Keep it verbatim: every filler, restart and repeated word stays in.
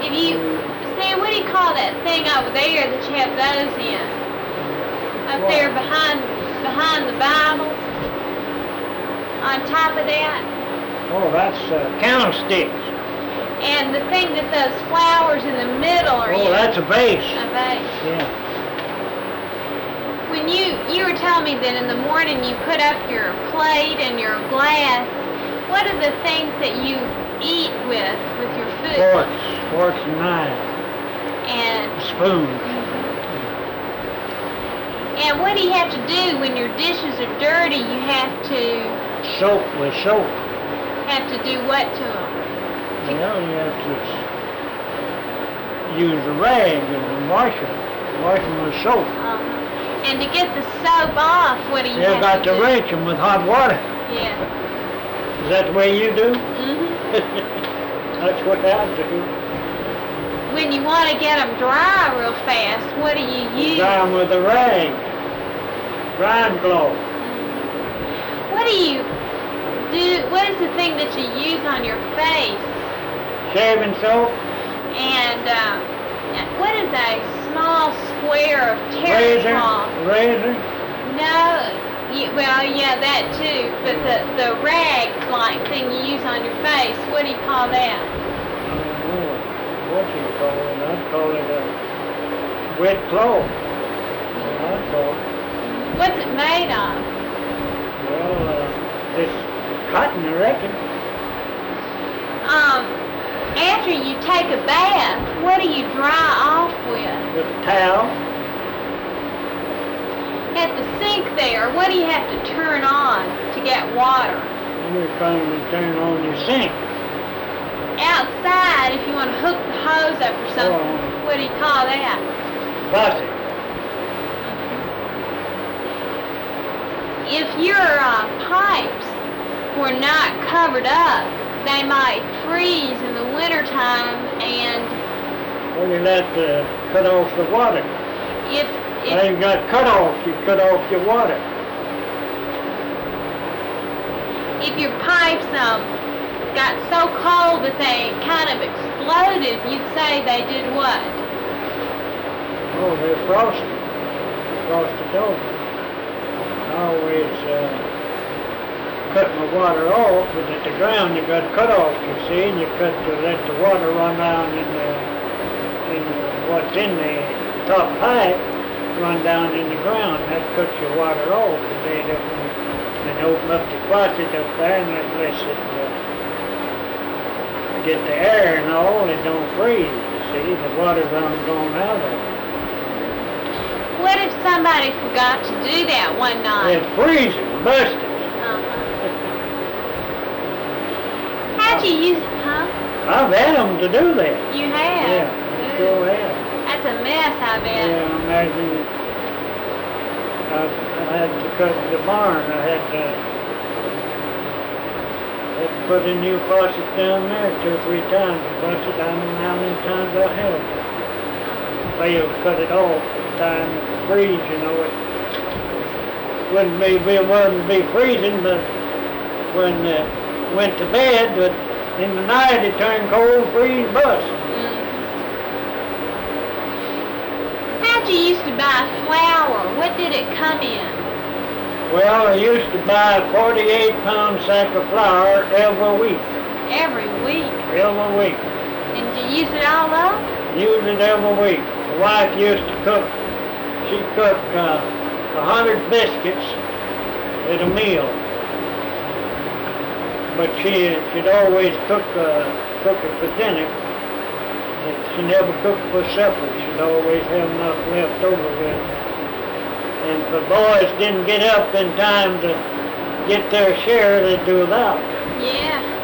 If you, Sam, what do you call that thing over there that you have those in? Up What? there behind, behind the Bible? On top of that? Oh, that's uh, candlesticks. And the thing that those flowers in the middle are Oh, in. that's a vase. A vase. Yeah. When you, you were telling me that in the morning you put up your plate and your glass, what are the things that you eat with, with your food? Forks, forks and knives, And, spoons. and what do you have to do when your dishes are dirty? You have to, Soap with soap. have to do what to them? Well, you have to use a rag and wash them. Wash them with soap. Uh-huh. And to get the soap off, what do you You've have got to to do? rinse them with hot water. Yeah. Is that the way you do? hmm That's what I do. When you want to get them dry real fast, what do you use? Dry them with a rag. Drying cloth. What do you do? What is the thing that you use on your face? Shaving soap. And uh, what is a small square of terry Razor. cloth? Razor. No. You, well, yeah, that too. But the the rag-like thing you use on your face, what do you call that? I don't know. What you call it? I'd call it a wet cloth. Well, I'd call it. What's it made of? Well, uh, this cotton, I reckon. Um, after you take a bath, what do you dry off with? With a towel. At the sink there, what do you have to turn on to get water? You're trying to turn on your sink. Outside, if you want to hook the hose up or something, Oh. what do you call that? Faucet. If your uh, pipes were not covered up, they might freeze in the wintertime, and Well, you let uh, cut off the water. if, When if you got cut off, you cut off your water. if your pipes um got so cold that they kind of exploded, you'd say they did what? Oh, they're frosted. Frosted over. I always uh, cut my water off, but at the ground you got cut off, you see, and you cut to let the water run down in the, in the, what's in the top pipe, run down in the ground. That cuts your water off, and then it, and open up the faucet up there, and that lets it uh, get the air and all, it don't freeze, you see, the water runs on out of it. What if somebody forgot to do that one night? It's freezing, busted. Uh-huh. How'd you use it, huh? I've had them to do that. You have? Yeah, Good. sure have. That's a mess, I bet. Yeah, imagine I, I had to cut the barn. I had to, had to put a new faucet down there two or three times. The faucet, I don't know how many times I had to fail to cut it off at the time it would freeze, you know. It wouldn't be, it wouldn't be freezing, but when uh, went to bed, but in the night it turned cold, freeze, bust. Mm. How'd you used to buy flour? What did it come in? Well, I used to buy a forty-eight pound sack of flour every week. Every week. Every week. And did you use it all up? Use it every week. The wife used to cook, she cooked uh, a hundred biscuits at a meal. But she, she'd always cook, uh, cook it for dinner. But she never cooked for supper. She'd always have enough left over with. And if the boys didn't get up in time to get their share, they'd do without. Yeah.